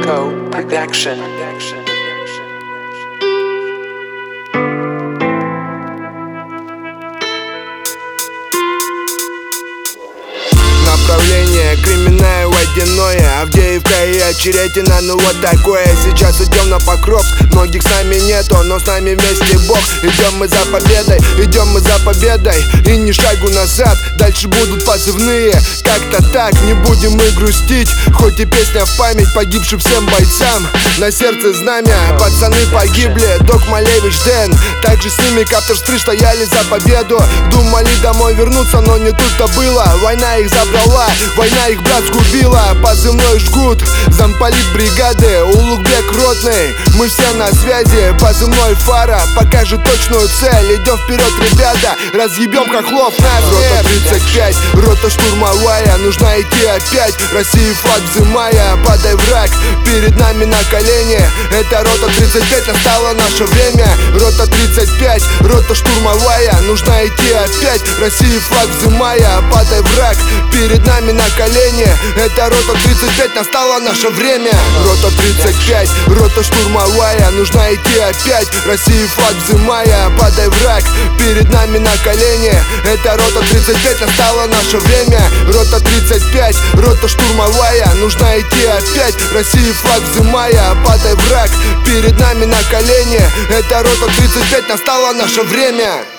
Echo Production. Направление кременное, водяное, Авдеевка и Очеретина, ну вот такое. Сейчас идем на Покровск, многих с нами нету, но с нами вместе Бог. Идем мы за победой, идем мы за победой, и ни шагу назад, дальше будут позывные. Как-то так, не будем мы грустить, хоть и песня в память погибшим всем бойцам. На сердце знамя, пацаны погибли, Док Малевич, Дэн, также с ними Каптерстры стояли за победу. Думали домой вернуться, но не тут-то было. Война их забрала, война их, брат, сгубила. Позывной Жгут, замполит бригады, Улугбек ротный, мы все на связи. Позывной Фара покажет точную цель. Идем вперед, ребята, разъебем хохлов на рота 35, рота штурмовая, нужно идти опять. России флаг взымая, падай, враг, перед нами на колени. Это рота 35, настало наше время. Рота 35, рота штурмовая, нужно идти опять. России флаг взымая, падай, враг, перед нами на колени. Это рота 35, настало наше время. Рота 35, рота штурмовая, нужно идти опять. России флаг взымая, падай, враг, перед нами на колени. Это рота 35, настало наше время. Рота 35, рота штурмовая, нужно идти опять. России флаг взымая, падай, враг, перед нами на колени. Это рота 35, настало наше время.